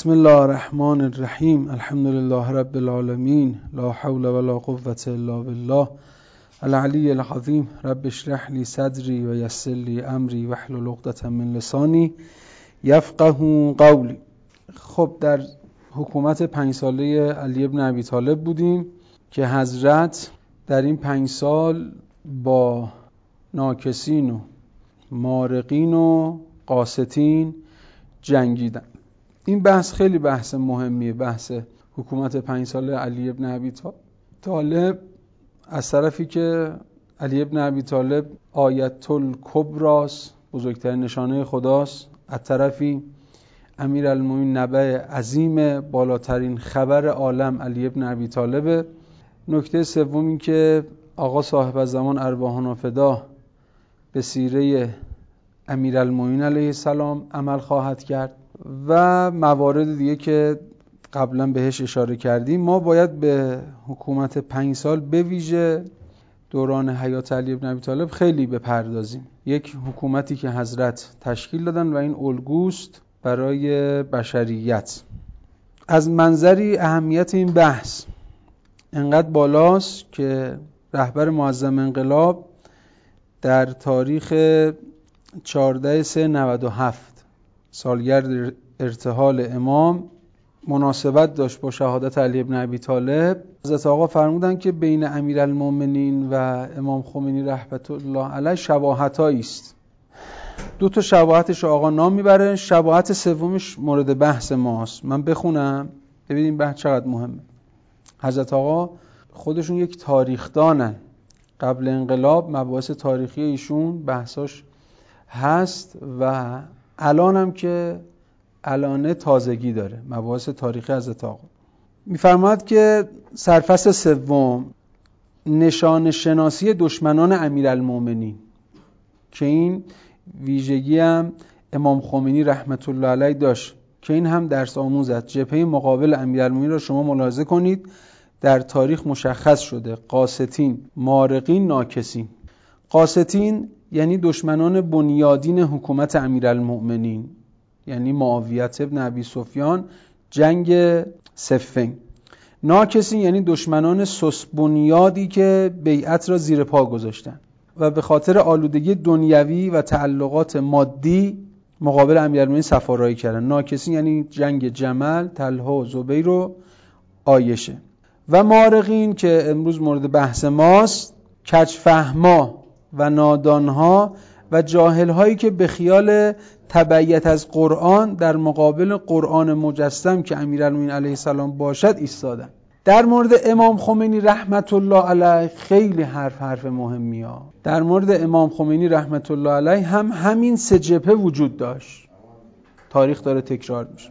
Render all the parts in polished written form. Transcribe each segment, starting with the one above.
بسم الله الرحمن الرحیم. الحمد لله رب العالمین، لا حول ولا قوة الا بالله العلی العظیم. رب اشرح لی صدری و یسر لی امری واحلل عقدة من لسانی یفقهوا قولی. خب در حکومت 5 ساله علی بن ابی طالب بودیم که حضرت در این 5 سال با ناکسین و مارقین و قاسطین جنگیدن. این بحث خیلی بحث مهمیه، بحث حکومت 5 ساله علی بن ابی طالب. از طرفی که علی بن ابی طالب آیت الکبراست، بزرگترین نشانه خداست، از طرفی امیرالمومنین نبأ عظیم، بالاترین خبر عالم علی بن ابی طالب. نکته سوم این که آقا صاحب الزمان ارواحنا فدا به سیره امیرالمومنین علیه السلام عمل خواهد کرد و موارد دیگه که قبلا بهش اشاره کردیم. ما باید به حکومت 5 سال به ویژه دوران حیات علی بن ابی طالب خیلی بپردازیم. یک حکومتی که حضرت تشکیل دادن و این الگوست برای بشریت. از منظری اهمیت این بحث انقدر بالاست که رهبر معظم انقلاب در تاریخ 14/3/97 سالگرد ارتحال امام مناسبت داشت با شهادت علی بن ابی طالب. حضرت آقا فرمودن که بین امیرالمومنین و امام خمینی رحمت الله علیه شباهتایی است. 2 شباهتش آقا نام میبره، شباهت سومش مورد بحث ماست. من بخونم ببینیم بحث چقدر مهمه. حضرت آقا خودشون یک تاریخ دانن. قبل انقلاب مباحث تاریخی ایشون بحثاش هست و الان هم که الان تازگی داره مباحث تاریخی حضرت آقا. میفرماید که سرفصل سوم نشان شناسی دشمنان امیرالمومنین، که این ویژگی هم امام خمینی رحمت الله علیه داشت که این هم درس آموزد. جبهه مقابل امیرالمومنین را شما ملاحظه کنید، در تاریخ مشخص شده: قاسطین، مارقین، ناکسین. قاسطین یعنی دشمنان بنیادین حکومت امیرالمومنین، یعنی معاویه ابن ابی سفیان، جنگ صفین. ناکسین یعنی دشمنان سست بنیادی که بیعت را زیر پا گذاشتن و به خاطر آلودگی دنیوی و تعلقات مادی مقابل امیرالمومنین صفارایی کردن. ناکسین یعنی جنگ جمل، طلحه و زبیر و عایشه. و مارقین که امروز مورد بحث ماست، کجفهما و نادانها و جاهلهایی که به خیال تبعیت از قرآن در مقابل قرآن مجسم که امیرالمومنین علیه السلام باشد ایستادن. در مورد امام خمینی رحمت الله علیه خیلی حرف مهمیه. در مورد امام خمینی رحمت الله علیه هم همین 3 جبهه وجود داشت. تاریخ داره تکرار میشه.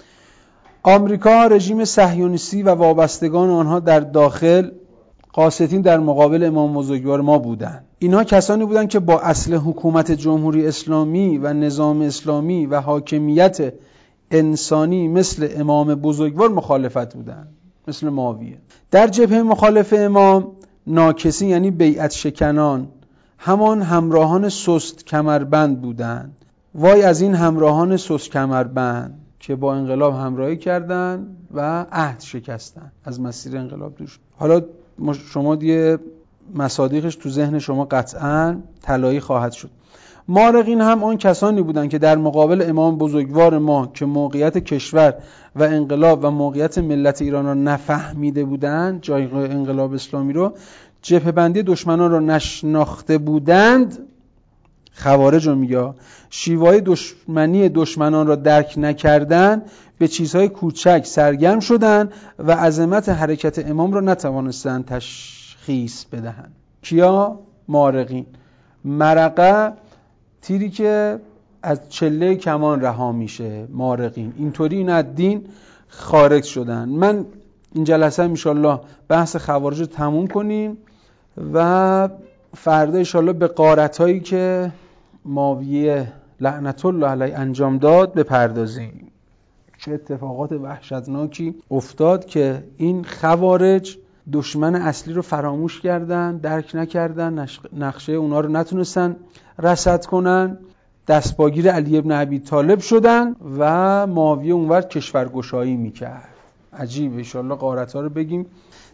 آمریکا، رژیم صهیونیستی و وابستگان آنها در داخل، قاسطین در مقابل امام بزرگوار ما بودن. اینها کسانی بودند که با اصل حکومت جمهوری اسلامی و نظام اسلامی و حاکمیت انسانی مثل امام بزرگوار مخالفت بودند، مثل معاویه. در جبهه مخالف امام، ناکسین یعنی بیعت شکنان، همان همراهان سست کمربند بودند. وای از این همراهان سست کمربند که با انقلاب همراهی کردند و عهد شکستند، از مسیر انقلاب دور شدند. حالا شما دیگه مصادیقش تو ذهن شما قطعاً طلایی خواهد شد. مارقین هم آن کسانی بودند که در مقابل امام بزرگوار ما که موقعیت کشور و انقلاب و موقعیت ملت ایران را نفهمیده بودند، جایگاه انقلاب اسلامی رو، جبهه بندی دشمنان را نشناخته بودند، خوارج رو میگه، شیوای دشمنی دشمنان را درک نکردند، به چیزهای کوچک سرگرم شدند و عظمت حرکت امام را نتوانستند تشخیص بدهند. کیا؟ مارقین. مرقه تیری که از چله کمان رها میشه. مارقین اینطوری این از دین خارج شدن. من این جلسه انشالله بحث خوارج رو تموم کنیم و فردا انشالله به غارتایی که معاویه لعنت الله علیه انجام داد بپردازیم. چه اتفاقات وحشتناکی افتاد که این خوارج دشمن اصلی رو فراموش کردن، درک نکردن، نقشه اونا رو نتونستن رصد کنن دستپاگیر علی ابن ابی طالب شدن و معاویه اونور کشورگشایی میکرد. عجیبه، انشالله غارت‌ها رو بگیم.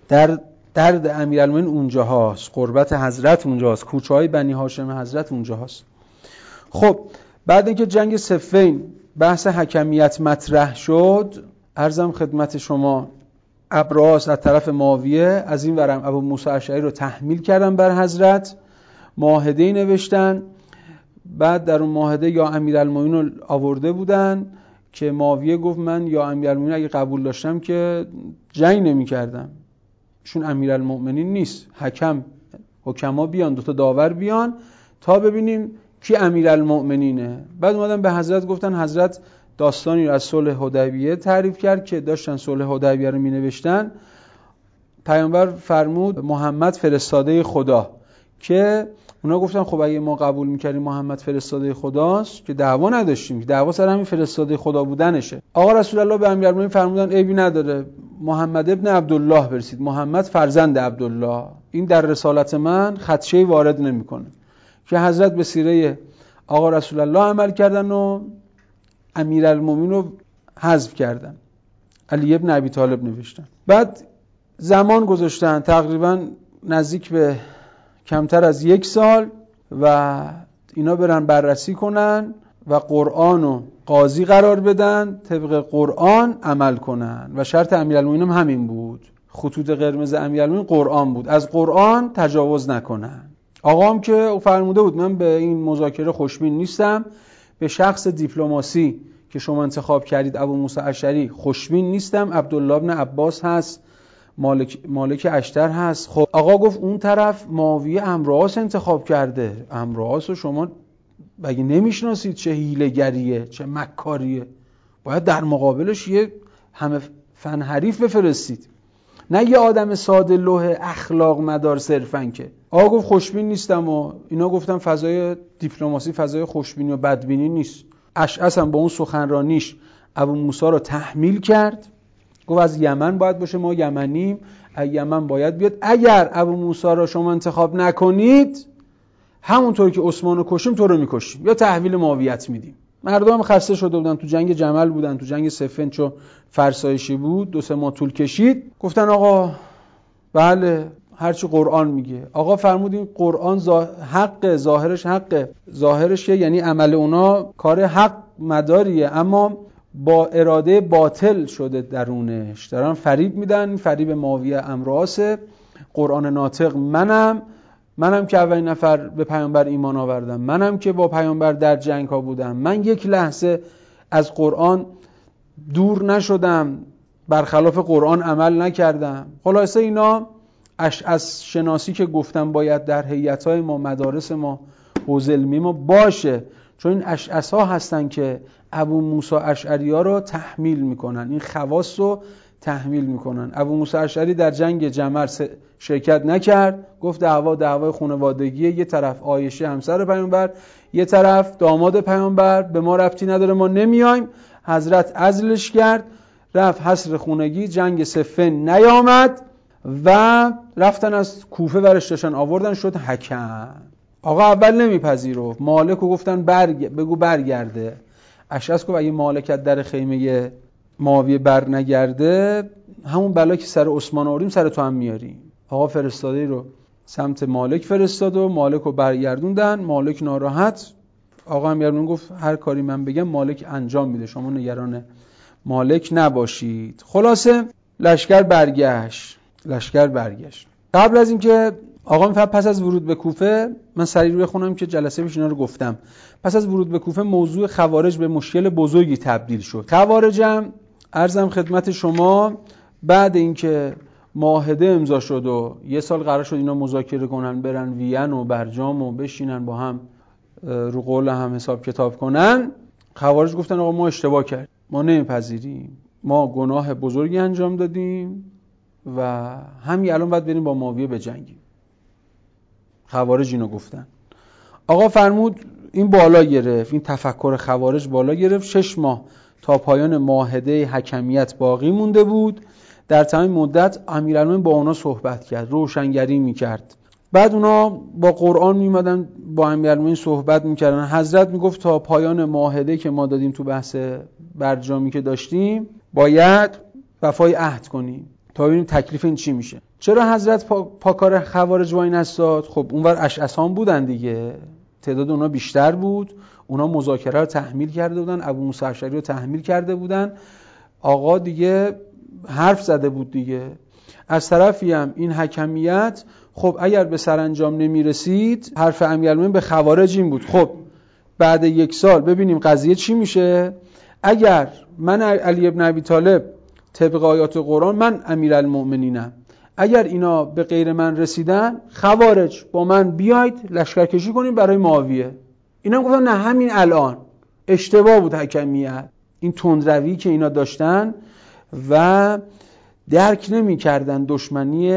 درد امیرالمومنین اونجاهاست، قربت حضرت اونجاست، کوچه‌های بنی هاشم حضرت اونجاهاست. خب بعد اینکه جنگ صفین بحث حکمیت مطرح شد، عرضم خدمت شما ابراس از طرف معاویه، از این ورم ابو موسی اشعری رو تحمیل کردن بر حضرت، معاهده‌ای نوشتن. بعد در اون معاهده یا امیرالمومنین رو آورده بودن که معاویه گفت من یا امیرالمومنین اگه قبول داشتم که جنگ نمی‌کردم، چون امیرالمومنین نیست، حکما بیان، دوتا داور بیان تا ببینیم کی امیرالمومنینه. بعد اومدن به حضرت گفتن حضرت داستانی رو از صلح حدیبیه تعریف کرد که داشتن صلح حدیبیه رو مینوشتن. پیامبر فرمود محمد فرستاده خدا، که اونا گفتن خب اگه ما قبول میکردیم محمد فرستاده خداست که دعوا نداشتیم، که دعوا سر همین فرستاده خدا بودنشه. آقا رسول الله به امیرالمومنین فرمودن عیبی نداره، محمد ابن عبدالله برسید، محمد فرزند عبدالله، این در رسالت من خدشه‌ای وارد نمیکنه. که حضرت به سیره آقا رسول الله عمل کردن و امیرالمومنین رو حذف کردن، علی ابن ابی طالب نوشتن. بعد زمان گذاشتن تقریبا نزدیک به کمتر از 1 سال و اینا برن بررسی کنن و قرآن رو قاضی قرار بدن، طبق قرآن عمل کنن و شرط امیرالمومنین هم همین بود. خطوط قرمز امیرالمومنین قرآن بود، از قرآن تجاوز نکنن. آقا هم که او فرموده بود من به این مذاکره خوشبین نیستم، به شخص دیپلماسی که شما انتخاب کردید ابو موسی اشعری خوشبین نیستم، عبدالله ابن عباس هست، مالک اشتر هست. خب آقا گفت اون طرف معاویه امرواس انتخاب کرده، امرواس رو شما بگی نمیشناسید چه حیله‌گریه چه مکاریه، باید در مقابلش یه همه فن حریف بفرستید، نه یه آدم ساده لوح اخلاق مدار صرفاً. که آقا گفت خوشبین نیستم و اینا گفتن فضای دیپلماسی فضای خوشبینی و بدبینی نیست. اشعث هم با اون سخنرانیش ابو موسی رو تحمیل کرد، گفت از یمن باید باشه، ما یمنیم، از یمن باید بیاد، اگر ابو موسی رو شما انتخاب نکنید همونطور که عثمان رو کشیم تو رو میکشیم یا تحویل معاویت میدیم. مردم خسته شده بودن، تو جنگ جمل بودن، تو جنگ صفین چون فرسایشی بود 2-3 ماه طول کشید. گفتن آقا بله هرچی قرآن میگه. آقا فرمودین قرآن حق، ظاهرش حقه، ظاهرش یعنی عمل اونا کار حق مداریه، اما با اراده باطل شده درونش، دارن فریب میدن. فریب معاویه امراسه، قرآن ناطق منم که اولین نفر به پیامبر ایمان آوردم، منم که با پیامبر در جنگ ها بودم، من یک لحظه از قرآن دور نشدم، برخلاف قرآن عمل نکردم. خلاصه اینا اشعث شناسی که گفتم باید در هیئت‌های ما، مدارس ما، حوزه علمی ما باشه، چون این اشعث ها هستن که ابو موسی اشعری ها رو تحمیل میکنن، این خواص رو تحمیل میکنن. ابو موسی اشعری در جنگ جمل شرکت نکرد، گفت دعوای خانوادگیه، یه طرف عایشه همسر پیامبر، یه طرف داماد پیامبر، به ما ربطی نداره، ما نمیایم. حضرت عزلش کرد، رفت حصر خونگی، جنگ صفین نیامد و رفتن از کوفه ورش داشتن آوردن، شد حکم. آقا اول نمیپذیرفت، مالک رو گفتن بگو برگرده. اشعث گفت اگه مالکت در خیمه معاویه بر نگرده همون بلا که سر عثمان آوریم سر تو هم میاریم. آقا فرستاده رو سمت مالک فرستاد و مالک رو برگردوندن. مالک ناراحت، آقا امیرالمومنین گفت هر کاری من بگم مالک انجام میده، شما نگران مالک نباشید. خلاصه لشکر برگشت. قبل از اینکه آقا پس از ورود به کوفه، من سریع رو بخونم که جلسه پیش اینا رو گفتم، پس از ورود به کوفه موضوع خوارج به مشکل بزرگی تبدیل شد. خوارجم عرضم خدمت شما بعد اینکه معاهده امضا شد و 1 سال قرار شد اینا مذاکره کنن، برن وین و برجام و بشینن با هم رو قول هم حساب کتاب کنن، خوارج گفتن آقا ما اشتباه کردیم، ما نمیپذیریم، ما گناه بزرگی انجام دادیم و همین الان باید بریم با معاویه بجنگیم. خوارج اینو گفتن. آقا فرمود این بالا گرفت، این تفکر خوارج بالا گرفت. 6 ماه تا پایان معاهده حکمیت باقی مونده بود. در تمام مدت امیرالمومنین با اونا صحبت کرد، روشنگری میکرد، بعد اونا با قرآن میومدن با امیرالمومنین صحبت میکردن. حضرت میگفت تا پایان معاهده که ما دادیم تو بحث برجامی که داشتیم باید وفای عهد کنیم تا ببینیم تکلیف این چی میشه. چرا حضرت پاکار خوارج وای نستاد؟ خب اونور اشعثان بودن دیگه، تعداد اونا بیشتر بود، اونا مذاکره رو تحمیل کرده بودن، ابو موسی اشعری رو تحمیل کرده بودن، آقا دیگه حرف زده بود دیگه. از طرفی هم این حکمیت خب اگر به سرانجام نمیرسید، حرف امیرالمومنین به خوارج این بود خب بعد 1 سال ببینیم قضیه چی میشه. اگر من علی ابن ابی طالب طبق آیات قرآن من امیرالمومنینم، اگر اینا به غیر من رسیدن خوارج با من بیاید لشکرکشی کنیم برای معاویه. اینا گفتن نه همین الان. اشتباه بود حکمیت، این تندروی که اینا داشتن و درک نمی کردن دشمنی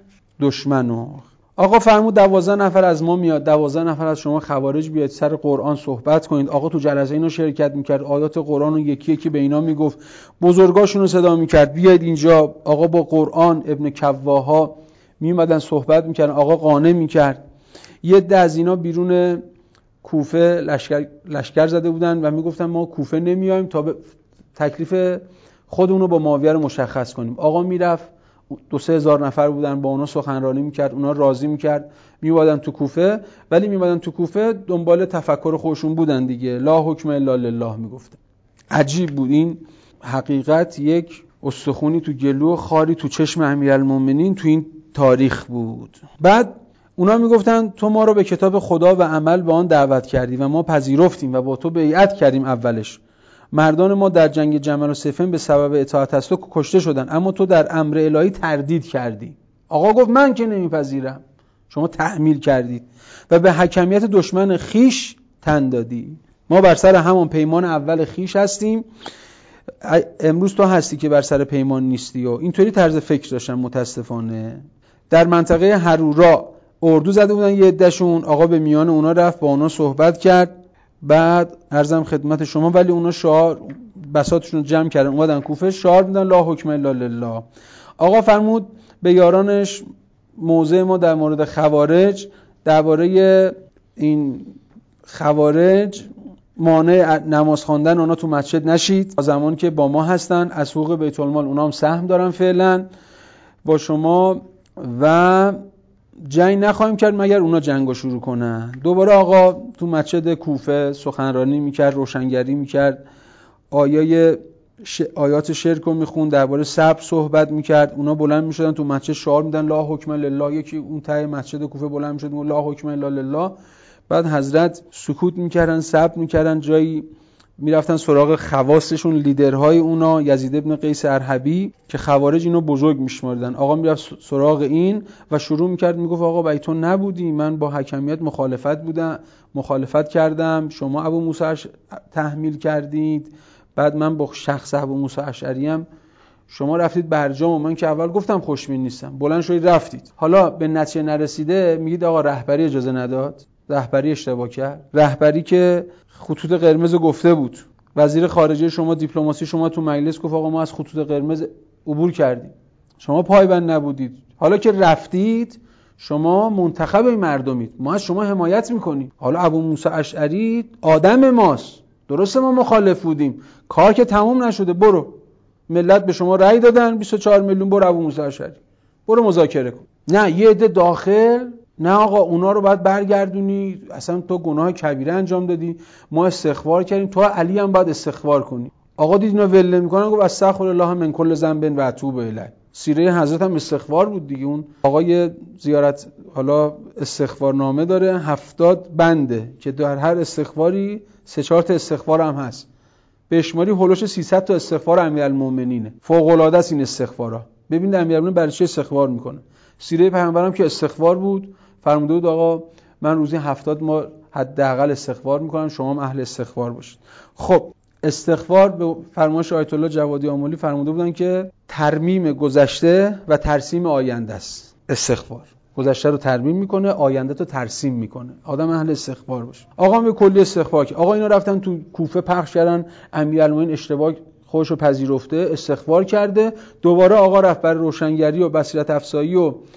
دشمنو. آقا فرمود 12 نفر از ما میاد، 12 نفر از شما خوارج بیاید سر قرآن صحبت کنید. آقا تو جلسه اینو شرکت میکرد، آیات قرآن رو یکی یکی به اینا میگفت، بزرگاشون رو صدا میکرد بیاید اینجا. آقا با قرآن ابن کواها میومدن صحبت میکردن، آقا قانع میکرد. یه عده از اینا بیرون کوفه لشکر زده بودن و میگفتن ما کوفه نمیایم تا تکلیف خودمون رو با معاویه رو مشخص کنیم. آقا میرفت 2-3 هزار نفر بودن، با اونا سخنرانی میکرد، اونا راضی میکرد، میومدن تو کوفه. ولی میومدن تو کوفه دنبال تفکر خودشون بودن دیگه، لا حکم الا لله میگفتن. عجیب بود این حقیقت، یک استخونی تو گلو و خاری تو چشم امیرالمومنین تو این تاریخ بود. بعد اونا میگفتن تو ما رو به کتاب خدا و عمل به آن دعوت کردی و ما پذیرفتیم و با تو بیعت کردیم. اولش مردان ما در جنگ جمل و صفین به سبب اطاعت از تو کشته شدن، اما تو در امر الهی تردید کردی. آقا گفت من که نمیپذیرم، شما تحمیل کردید و به حکمیت دشمن خیش تن دادی. ما بر سر همون پیمان اول خیش هستیم، امروز تو هستی که بر سر پیمان نیستی. و اینطوری طرز فکر داشتن متاسفانه. در منطقه حرورا اردو زده بودن یه عده‌شون، آقا به میان اونا رفت، با اونا صحبت کرد. بعد عرضم خدمت شما ولی اونا شعار بساطشون رو جمع کردن اومدن کوفه، شعار میدن لا حکم الا لله. آقا فرمود به یارانش موضع ما در مورد خوارج، درباره این خوارج مانع نماز خواندن اونا تو مسجد نشید، زمان که با ما هستن از حقوق بیت المال اونا هم سهم دارن فعلا با شما و جنگ نخواهیم کرد مگر اونا جنگو شروع کنن. دوباره آقا تو مسجد کوفه سخنرانی میکرد، روشنگری میکرد، آیات شرک رو میخوند، درباره صبر صحبت میکرد. اونا بلند میشدن تو مسجد شعار میدن لا حکم لله. یکی اون ته مسجد کوفه بلند میشد میگه لا حکم الا لله. بعد حضرت سکوت میکردن، صبر میکردن، جایی میرفتن سراغ خواصشون، لیدرهای اونا، یزید ابن قیس ارهبی که خوارج اینو بزرگ میشمردن. آقا میرفت سراغ این و شروع میکرد میگفت آقا بیتون نبودی، من با حکمیت مخالفت کردم، شما ابو موسی تحمیل کردید، بعد من با شخص ابو موسی اشعری هم شما رفتید برجام و من که اول گفتم خوشبین نیستم، بلند شدید رفتید. حالا به نتیجه نرسیده میگید آقا رهبری اجازه نداد، رهبری اشتباه کرد، رهبری که خطوط قرمز گفته بود، وزیر خارجه شما، دیپلماسی شما تو مجلس گفت آقا ما از خطوط قرمز عبور کردیم، شما پایبند نبودید. حالا که رفتید شما منتخب این مردمید، ما از شما حمایت میکنیم. حالا ابو موسی اشعری آدم ماست، درسته ما مخالف بودیم، کار که تموم نشده، برو ملت به شما رأی دادن 24 میلیون، برو ابو موسی اشعری برو مذاکره کن. نه یه عده داخل، نه آقا اونا رو باید برگردونی، اصلا تو گناه کبیره انجام دادی، ما استغفار کردیم، تو علی هم باید استغفار کنی. آقا دید اینا ول میکنن، گفت استغفر الله من کل ذنب و اتوب الیه. سیره حضرت هم استغفار بود دیگه. اون آقای زیارت حالا استغفارنامه داره 70 بنده که در هر استغفاری 3-4 تا استغفار هم هست، به شماری هولوش 300 تا استغفار امیرالمومنینه. فوق العاده است این استغفارا. ببین امیرالمومنین برای چه استغفار میکنه. سیره پیامبرم که استغفار بود، فرموده بود آقا من روزی 70 ما حداقل استغفار میکنم، شما هم اهل استغفار باشید. خب استغفار به فرمایش آیت الله جوادی آملی فرموده بودن که ترمیم گذشته و ترسیم آینده است. استغفار گذشته رو ترمیم میکنه، آینده رو ترسیم میکنه. آدم اهل استغفار باشه. آقا به کلی استغفار کرد. آقا اینا رفتن تو کوفه پخش کردن امیرالمومنین اشتباه خودش رو پذیرفته، استغفار کرده. دوباره آقا رفت برای روشنگری و بصیرت افزایی و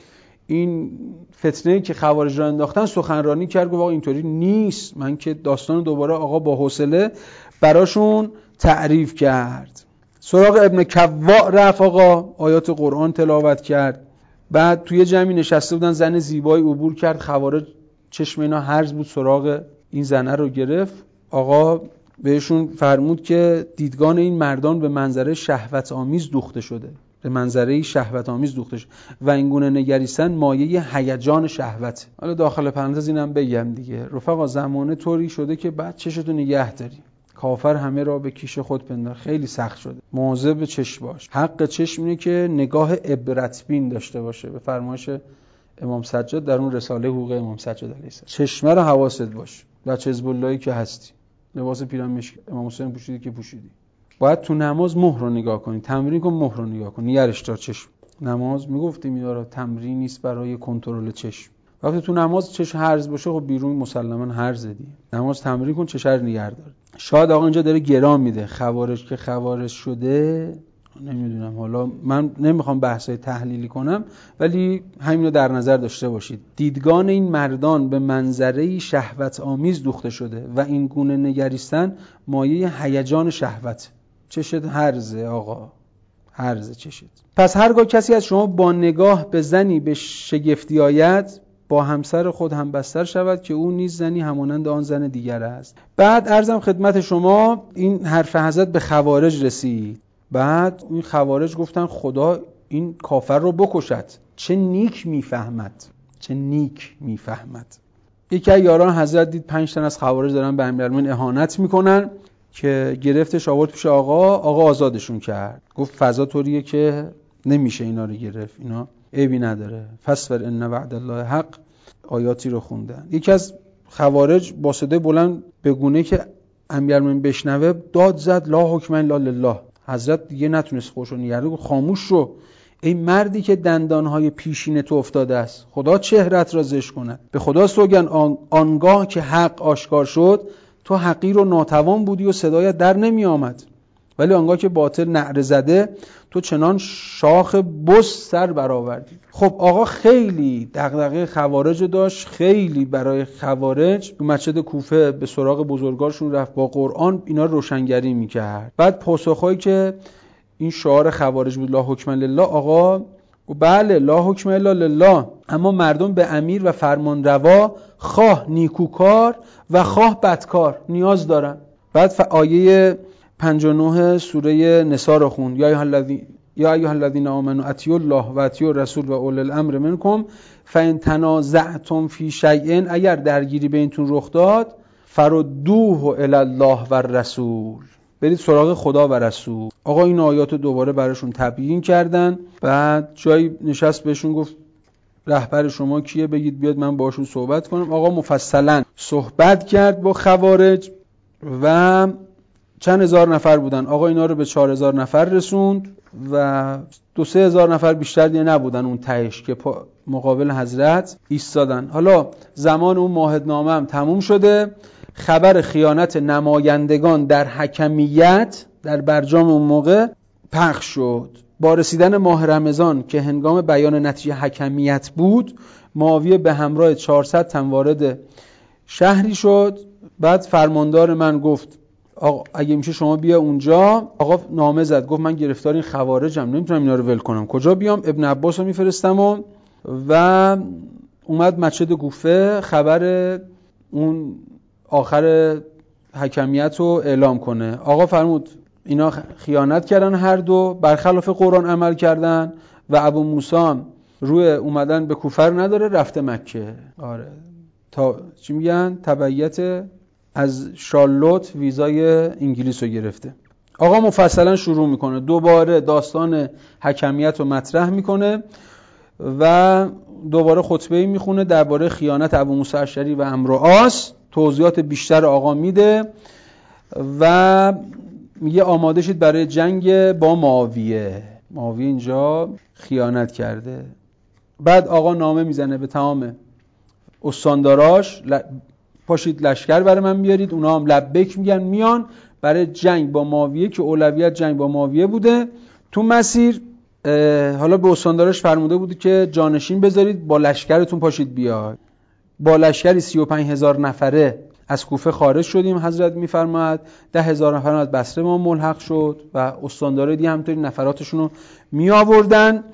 این فتنه‌ای که خوارج را انداختن سخنرانی کرد، گفت آقا اینطوری نیست. من که داستان دوباره آقا با حوصله براشون تعریف کرد. سراغ ابن کواع رفت، آقا آیات قرآن تلاوت کرد. بعد توی جمعی نشسته بودن، زن زیبایی عبور کرد، خوارج چشم اینا هرز بود، سراغ این زنه رو گرفت. آقا بهشون فرمود که دیدگان این مردان به منظره شهوت آمیز دوخته شده، به منظره شهوت آمیز دوخته شده و این گونه نگریستن مایه هیجان شهوت. حالا داخل پرانتز اینم بگم دیگه، رفقا زمانه طوری شده که بعد چشتو نگه داری، کافر همه را به کیش خود پندار، خیلی سخت شده. مواظب به چشم باش. حق چشم اینه که نگاه عبرت بین داشته باشه، به فرمایش امام سجاد در اون رساله حقوق امام سجاد علیه السلام. چشمه رو حواست باش. بچه حزب اللهی که هستی، لباس پیرامش امام حسین پوشیدی که پوشیدی، باید تو نماز مهر رو نگاه کنی، تمرین کن مهر رو نگاه کن، نگرش دار چشم. نماز میگفتیم اینا تمرین نیست برای کنترل چشم. وقتی تو نماز چشم هرز باشه، خب بیرون مسلماً هرز دی. نماز تمرین کن، چشم رو نگه دار. شاید آقا اینجا داره گرام میده، خوارج که خوارج شده، نمیدونم، حالا من نمیخوام بحثای تحلیلی کنم، ولی همین رو در نظر داشته باشید. دیدگان این مردان به منظره شهوت آمیز دوخته شده و این گونه نگریستن مایه هیجان شهوت. چشت هرزه آقا، هرزه چشت. پس هرگاه کسی از شما با نگاه به زنی به شگفتی آید، با همسر خود هم بستر شود که او نیز زنی همانند آن زن دیگر است. بعد عرضم خدمت شما این حرف حضرت به خوارج رسید. بعد این خوارج گفتن خدا این کافر رو بکشد، چه نیک میفهمد، چه نیک میفهمد. یکی از یاران حضرت دید 5 تن از خوارج دارن به امیرالمومنین اهانت میکنن که گرفتش آورد پیش آقا آزادشون کرد. گفت فضا طوریه که نمیشه اینا رو گرفت، اینا عیبی نداره، فاصبر ان وعد الله حق، آیاتی رو خوندن. یکی از خوارج با صدای بلند به گونه که امیرالمومنین بشنوه داد زد لا حکم الا لله. حضرت دیگه نتونست خودشو نگه، گفت خاموش شو ای مردی که دندانهای پیشین تو افتاده است، خدا چهرت را زشت کند. به خدا سوگند آنگاه که حق آشکار شد تو حقیر و ناتوان بودی و صدایت در نمی آمد، ولی آنگاه که باطل نعره زده تو چنان شاخ بز سر برآوردی. خب آقا خیلی دغدغه خوارج داشت، خیلی برای خوارج تو مسجد کوفه به سراغ بزرگارشون رفت، با قرآن اینا روشنگری میکرد. بعد پاسخایی که این شعار خوارج بود لا حکم لله، آقا بله لا حکم الا لله، اما مردم به امیر و فرمان روا خواه نیکوکار و خواه بدکار نیاز دارن. بعد آیه 59 سوره نساء رو خوند، یا ایها الذین آمنوا اطیعوا الله و اطیعوا الرسول و اولی الامر منکم فان تنازعتم فی شیء، اگر درگیری بینتون رخ داد فردوه الی الله و الرسول، برید سراغ خدا و رسول. آقا این آیات دوباره براشون تبیین کردن. بعد جایی نشست بهشون گفت رهبر شما کیه، بگید بیاد من باشون صحبت کنم. آقا مفصلا صحبت کرد با خوارج و چند هزار نفر بودن، آقا اینا رو به 4000 نفر رسوند و 2-3 هزار نفر بیشتر دیگه نبودن اون تهش که مقابل حضرت ایستادن. حالا زمان اون معاهدنامه هم تموم شده، خبر خیانت نمایندگان در حکمیت در برجام اون موقع پخش شد. با رسیدن ماه رمضان که هنگام بیان نتیجه حکمیت بود، معاویه به همراه 400 تن وارد شهری شد. بعد فرماندار من گفت آقا اگه میشه شما بیا اونجا. آقا نامه زد، گفت من گرفتار این خوارجم، نمیتونم اینا رو ول کنم، کجا بیام؟ ابن عباس رو میفرستم و اومد مسجد کوفه خبر اون آخر حکمیت رو اعلام کنه. آقا فرمود اینا خیانت کردن، هر دو برخلاف قرآن عمل کردن و ابو موسی روی اومدن به کوفه نداره، رفته مکه. آره تا چی میگن تبعیت از شارلوت ویزای انگلیس رو گرفته. آقا مفصلا شروع میکنه، دوباره داستان حکمیت رو مطرح میکنه و دوباره خطبه‌ای میخونه درباره خیانت ابو موسی اشعری و عمرو عاص، توضیحات بیشتر آقا میده و میگه آماده شید برای جنگ با معاویه. معاویه اینجا خیانت کرده. بعد آقا نامه میزنه به تمام استانداراش پاشید لشکر برای من بیارید، اونا هم لبیک میگن، میان برای جنگ با معاویه که اولویت جنگ با معاویه بوده. تو مسیر حالا به استاندارش فرموده بود که جانشین بذارید، با لشکرتون پاشید بیاید. با لشکری 35,000 نفره از کوفه خارج شدیم. حضرت میفرماید 10,000 نفر از بصره ما ملحق شد و استاندار دیگه همونطوری نفراتشون رو می آوردن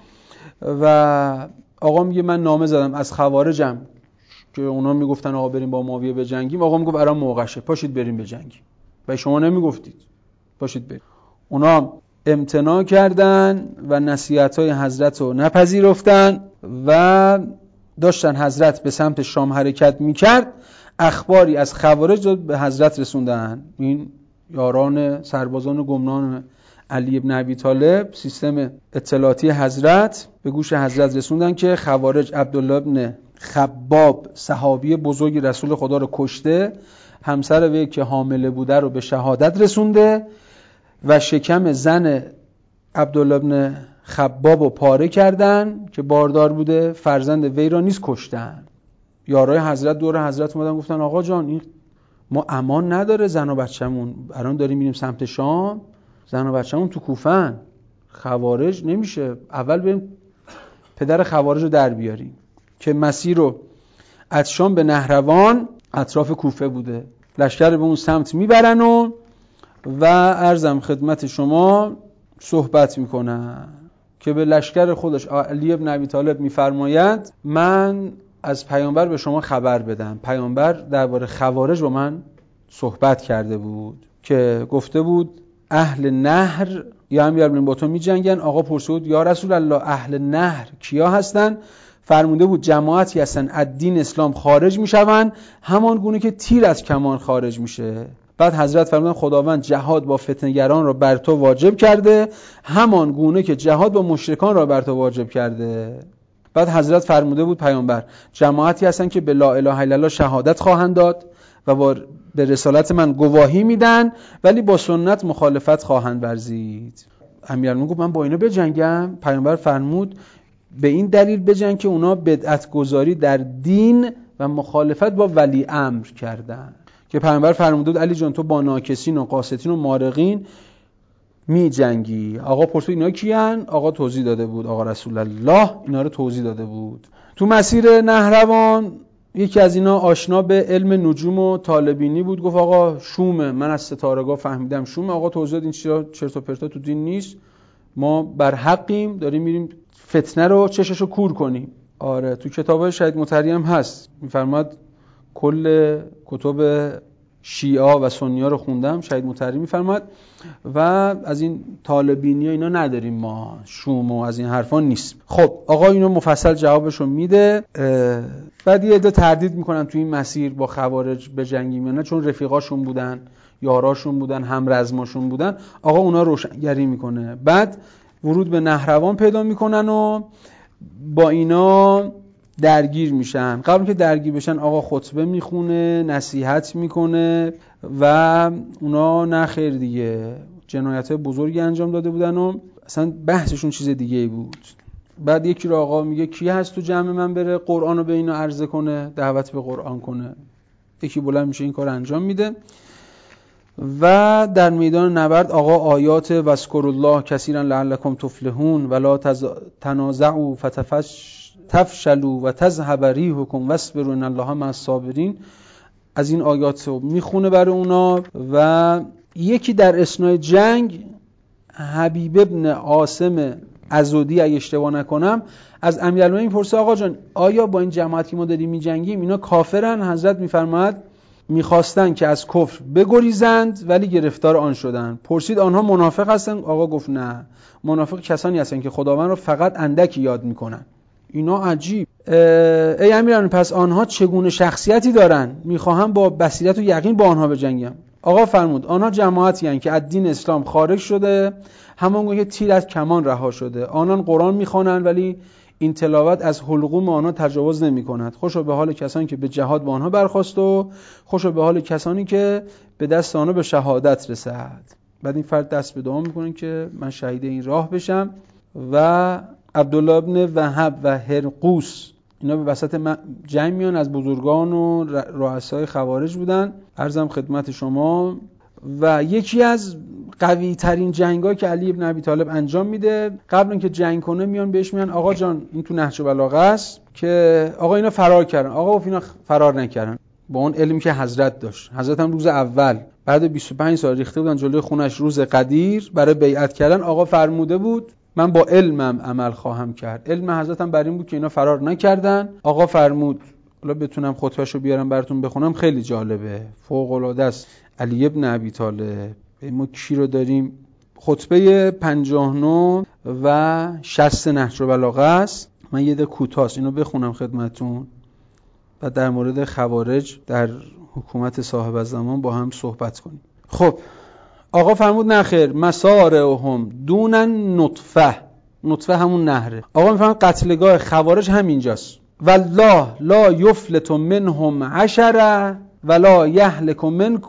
و آقا میگه من نامه زدم از خوارجم که اونا میگفتن آقا بریم با معاویه بجنگیم. آقا میگفت الان موقعشه، پاشید بریم بجنگیم. و شما نمیگفتید پاشید بریم. اونا امتناع کردن و نصیحت‌های حضرت رو نپذیرفتن و داشتن حضرت به سمت شام حرکت میکرد. اخباری از خوارج به حضرت رسوندن. این یاران سربازان گمنام علی ابن ابی طالب، سیستم اطلاعاتی حضرت به گوش حضرت رسوندن که خوارج عبدالله ابن خباب صحابی بزرگ رسول خدا رو کشته، همسر وی که حامله بوده رو به شهادت رسونده و شکم زن عبدالله ابن خباب رو پاره کردن که باردار بوده، فرزند وی را نیز کشتن. یارای حضرت دور حضرت اومدن گفتن آقا جان این ما امان نداره، زن و بچه‌مون الان داریم میریم سمت شام، زن و بچه‌مون تو کوفه‌ن، خوارج نمیشه، اول بریم پدر خوارج رو در بیاریم. که مسیر رو از شام به نهروان اطراف کوفه بوده، لشکر به اون سمت میبرن و عرضم خدمت شما صحبت میکنن که به لشکر خودش علی ابن ابی طالب میفرماید من از پیامبر به شما خبر بدم. پیامبر درباره خوارج با من صحبت کرده بود که گفته بود اهل نهر یا امیرالمومنین با تو می جنگن. آقا پرسید یا رسول الله اهل نهر کیا هستن؟ فرموده بود جماعتی هستن از دین اسلام خارج می شون همان گونه که تیر از کمان خارج میشه. بعد حضرت فرمودن خداوند جهاد با فتنه‌گران را بر تو واجب کرده همان گونه که جهاد با مشرکان را بر تو واجب کرده. بعد حضرت فرموده بود پیامبر جماعتی هستن که به لا اله الا الله شهادت خواهند داد و به رسالت من گواهی میدن ولی با سنت مخالفت خواهند ورزید. امیرالمومنین گفت من با اینا بجنگم؟ پیامبر فرمود به این دلیل بجنگ که اونا بدعت گذاری در دین و مخالفت با ولی امر کردن. که پیامبر فرمود علی جان تو با ناکسین و قاسطین و مارقین می جنگی. آقا پرسید اینا کیان؟ آقا توضیح داده بود، آقا رسول الله اینا رو توضیح داده بود. تو مسیر نهروان یکی از اینا آشنا به علم نجوم و طالبینی بود، گفت آقا شومه، من از ستارگاه فهمیدم شومه. آقا توضیح داد این چرت و پرتا تو دین نیست، ما بر حقیم، داریم میریم فتنه رو چششو کور کنیم. آره تو کتابای شهید مطهری هم هست، میفرماد کل کتب شیعه و سنی ها رو خوندم، شهید مطهری میفرماد و از این طالبینی ها اینا نداریم، ما شوم و از این حرفان نیست. خب آقا اینو مفصل جوابشو میده. بعد یه عده تردید میکنن تو این مسیر با خوارج بجنگیم یا نه، چون رفیقاشون بودن، یاراشون بودن، همرزماشون بودن. آقا اونا روشنگری میکنه. بعد ورود به نهروان پیدا میکنن و با اینا درگیر میشن. قبل که درگیر بشن آقا خطبه میخونه، نصیحت میکنه و اونا نه خیر دیگه جنایت بزرگی انجام داده بودن و اصلا بحثشون چیز دیگه ای بود. بعد یکی رو آقا میگه کی هست تو جمع من بره قرآن رو به اینا عرضه کنه، دعوت به قرآن کنه. یکی بلند میشه این کار انجام میده و در میدان نبرد آقا آیات واذکروا الله کثیرا لعلکم تفلحون ولا تنازعوا تفشلوا و تذهب ریحکم واصبروا ان الله مع الصابرین، از این آیات رو میخونه برای اونا. و یکی در اثنای جنگ حبیب ابن عاصم عضدی اگه اشتباه نکنم از امیرالمومنین پرسه آقا جان آیا با این جماعتی که ما داریم میجنگیم اینا کافرن؟ حضرت میفرماید میخواستن که از کفر بگریزند ولی گرفتار آن شدند. پرسید آنها منافق هستن؟ آقا گفت نه، منافق کسانی هستن که خداوند رو فقط اندکی یاد میکنن. اینا عجیب. ای امیران پس آنها چگونه شخصیتی دارن؟ میخواهم با بصیرت و یقین با آنها بجنگم. آقا فرمود آنها جماعتی هستند که از دین اسلام خارج شده همانگونه که تیر از کمان رها شده. آنان قرآن میخوانند ولی این تلاوت از حلقوم آنها تجاوز نمی کند. خوشا به حال کسانی که به جهاد با آنها برخاست و خوشا به حال کسانی که به دست آنها به شهادت رسد. بعد این فرد دست به دعا میکنه که من شهید این راه بشم. و عبدالله ابن وهب و هرقوس اینا به وسط جنگ میان، از بزرگان و رؤسای خوارج بودن. عرضم خدمت شما و یکی از قوی ترین جنگایی که علی ابن ابی طالب انجام میده، قبل اینکه جنگ کنه میان بهش میگن آقا جان این تو نهج البلاغه است که آقا اینا فرار کردن. آقا گفت اینا فرار نکردن. با اون علمی که حضرت داشت، حضرت هم روز اول بعد 25 سال ریخته بودن جلوی خونش روز قدیر برای بیعت کردن، آقا فرموده بود من با علمم عمل خواهم کرد. علم حضرت هم بر این بود که اینا فرار نکردن. آقا فرمود، حالا بتونم خطبهشو بیارم براتون بخونم، خیلی جالبه، فوق العاده است. علی ابن ابی طالب، ما کی رو داریم؟ خطبه 59 و 60 نهج البلاغه است. من یه ده کوتاست اینو بخونم خدمتون و در مورد خوارج در حکومت صاحب زمان با هم صحبت کنیم. خب آقا فرمود نخیر، مسارعهم دون نطفه، نطفه همون نهره. آقا میفهمد قتلگاه خوارج همینجاست. والله لا یفلت منهم عشره ولا یهلک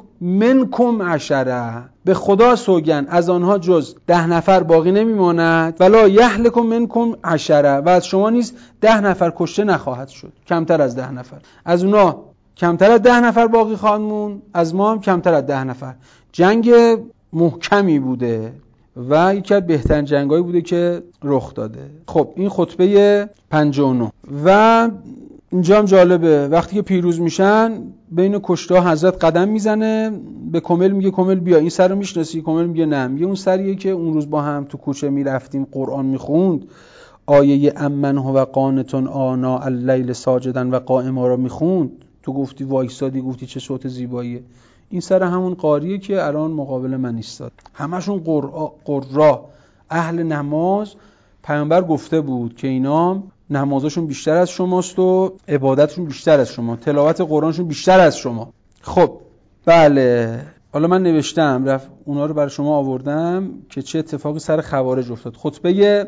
منکم عشره. به خدا سوگن از آنها جز 10 نفر باقی نمیماند. ولا یهلک منکم عشره، و از شما نیز 10 نفر کشته نخواهد شد، کمتر از 10 نفر. از اونا کمتر از 10 نفر باقی خواهد موند، از ما هم کمتر از 10 نفر. جنگ محکمی بوده و یکی از بهترین جنگایی بوده که رخ داده. خب این خطبه 59 و اینجا هم جالبه، وقتی که پیروز میشن بین کشته حضرت قدم میزنه، به کمل میگه کمل بیا این سر رو میشناسی؟ کمل میگه نه. میگه اون سریه که اون روز با هم تو کوچه میرفتیم قرآن میخوند، آیه امن هو قانتون آنا اللیل ساجدن و قائما رو میخوند، تو گفتی وایسادی گفتی چه صوت زیباییه. این سر همون قاریه که الان مقابل من ایستاد. همشون قرا اهل نماز. پیامبر گفته بود که اینا نمازشون بیشتر از شماست و عبادتشون بیشتر از شما، تلاوت قرآنشون بیشتر از شما. خب بله، حالا من نوشتم اونا رو برای شما آوردم که چه اتفاقی سر خوارج افتاد. خطبه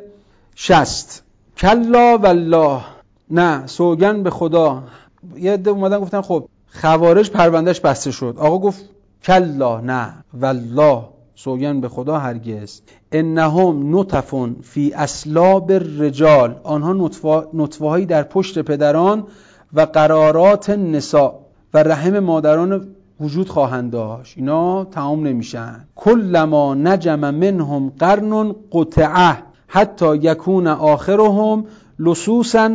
60 کلا والله، نه سوگن به خدا. یه عده اومدن گفتن خب خوارج پروندهش بسته شد. آقا گفت کلا، نه والله، سوگن به خدا هرگز. انهم نطفون فی اسلاب الرجال، آنها نطفه هایی در پشت پدران و قرارات نساء و رحم مادران وجود خواهند داشت، اینا تمام نمیشن. کلما نجم منهم قرن قطعه حتی یکون آخرهم لصوصا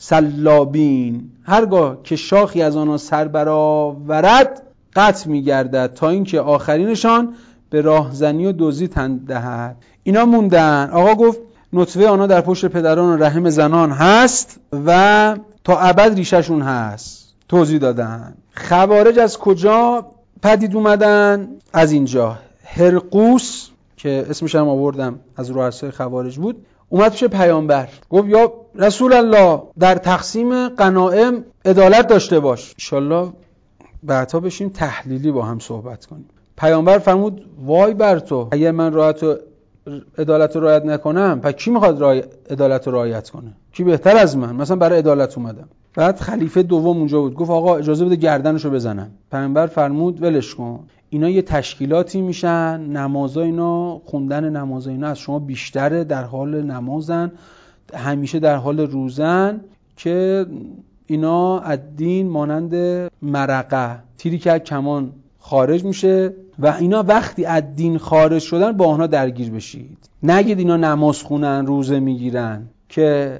سلابین، هرگاه که شاخی از آنها سر برآورد قطع می‌گردد تا اینکه آخرینشان به راهزنی و دزدی تن دهد. اینا موندن. آقا گفت نطفه آنها در پشت پدران و رحم زنان هست و تا ابد ریشه‌شون هست. توضیح دادن. خوارج از کجا پدید اومدن؟ از اینجا. هرقوس که اسمش هم آوردم از رؤسای خوارج بود، اومد پیش پیامبر گفت یا رسول الله در تقسیم غنایم عدالت داشته باش. انشالله بعدا بشیم تحلیلی با هم صحبت کنیم. پیامبر فرمود وای بر تو، اگر من عدالت رو رعایت نکنم پس کی میخواد عدالت رو رعایت کنه؟ کی بهتر از من؟ مثلا برای عدالت اومدم. بعد خلیفه دوم اونجا بود، گفت آقا اجازه بده گردنشو بزنم. پیامبر فرمود ولش کن، اینا یه تشکیلاتی میشن، نمازا اینا، خوندن نمازا اینا از شما بیشتره، در حال نمازن، همیشه در حال روزن، که اینا الدین مانند مرقه، تیری که کمان خارج میشه و اینا وقتی الدین خارج شدن با آنها درگیر بشید. نگید اینا نماز خونن روزه میگیرن، که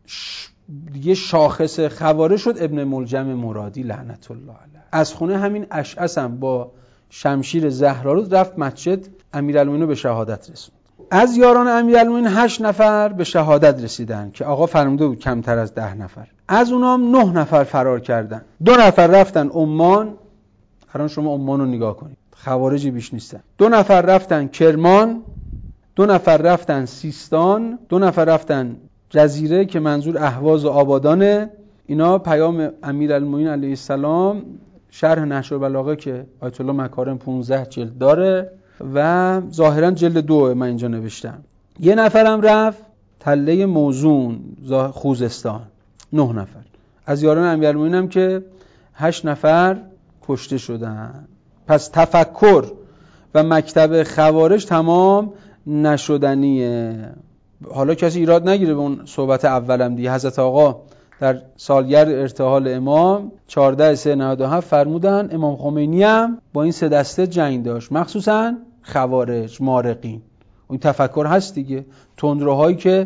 دیگه شاخص خوارج شد ابن ملجم مرادی لعنت الله علیه. از خونه همین اشعث هم با شمشیر زهرآلود رفت مسجد، امیرالمومنین به شهادت رسوند. از یاران امیرالمومنین 8 نفر به شهادت رسیدن که آقا فرموده بود کمتر از 10 نفر. از اونام 9 نفر فرار کردن. 2 نفر رفتن عمان. الان شما عمان رو نگاه کنید، خوارجی بیش نیستن. 2 نفر رفتن کرمان، 2 نفر رفتن سیستان، 2 نفر رفتن جزیره که منظور اهواز و آبادانه. اینا پیام امیرالمومنین علیه السلام، شرح نهج البلاغه که آیت الله مکارم 15 جلد داره و ظاهرا جلد 2 من اینجا نوشتم. 1 نفرم رفت تله موزون خوزستان. 9 نفر. از یاران امیرالمومنین هم که 8 نفر کشته شدن. پس تفکر و مکتب خوارج تمام نشدنیه. حالا کسی ایراد نگیره به اون صحبت اولم دیگه، حضرت آقا در سالگرد ارتحال امام 14/3/97 فرمودن امام خمینی هم با این 3 دسته جنگ داشت، مخصوصا خوارج، مارقین. این تفکر هست دیگه، تندروهایی که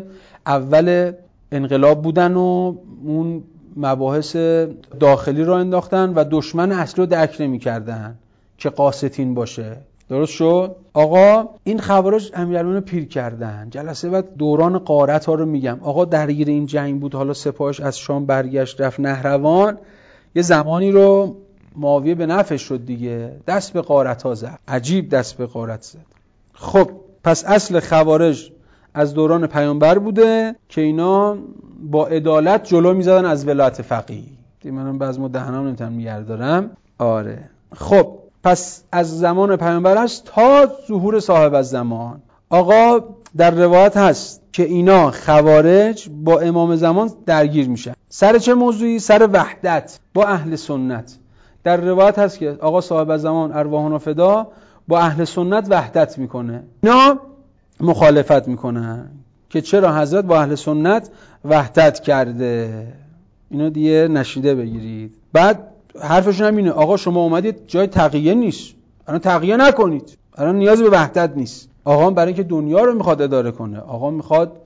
اول انقلاب بودن و اون مباحث داخلی رو انداختن و دشمن اصلی رو درک نمی‌کردن که قاستین باشه. درست شد؟ آقا این خوارج امیرالمومنین پیر کردن. جلسه بعد دوران غارت ها رو میگم. آقا درگیر این جنگ بود، حالا سپاهش از شام برگشت رفت نهروان، یه زمانی رو معاویه به نفعش شد دیگه، دست به غارت ها زد. عجیب دست به غارت زد. خب پس اصل خوارج از دوران پیامبر بوده که اینا با عدالت جلو میزدن از ولایت فقیه. منم بعضی ما دهنام نمیتونم میگردارم. آره خب پس از زمان پیامبر هست تا ظهور صاحب الزمان. آقا در روایت هست که اینا خوارج با امام زمان درگیر میشن. سر چه موضوعی؟ سر وحدت با اهل سنت. در روایت هست که آقا صاحب الزمان ارواحنا فدا با اهل سنت وحدت میکنه. اینا مخالفت میکنن که چرا حضرت با اهل سنت وحدت کرده. اینو دیگه نشیده بگیرید. بعد حرفشون هم اینه آقا شما اومدید جای تقیه نیست، الان تقیه نکنید، الان نیازی به وحدت نیست. آقا برای اینکه دنیا رو میخواد اداره کنه، آقا میخواد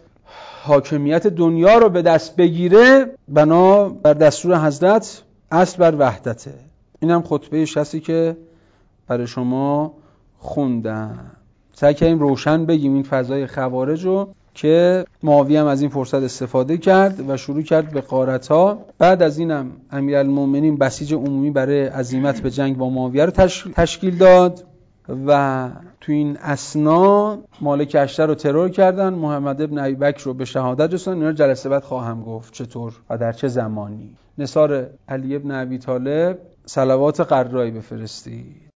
حاکمیت دنیا رو به دست بگیره، بنا بر دستور حضرت اصل بر وحدته. اینم خطبه 60 که برای شما خوندم. سعی کردیم روشن بگیم این فضای خوارج رو که معاویه هم از این فرصت استفاده کرد و شروع کرد به غارت‌ها. بعد از اینم امیرالمومنین بسیج عمومی برای عزیمت به جنگ با معاویه رو تشکیل داد و تو این اثنا مالک اشتر رو ترور کردن، محمد ابن ابیبکر رو به شهادت رسوندن. اینا جلسه بعد خواهم گفت چطور و در چه زمانی. نثار علی ابن ابی طالب صلوات قرایی بفرستید.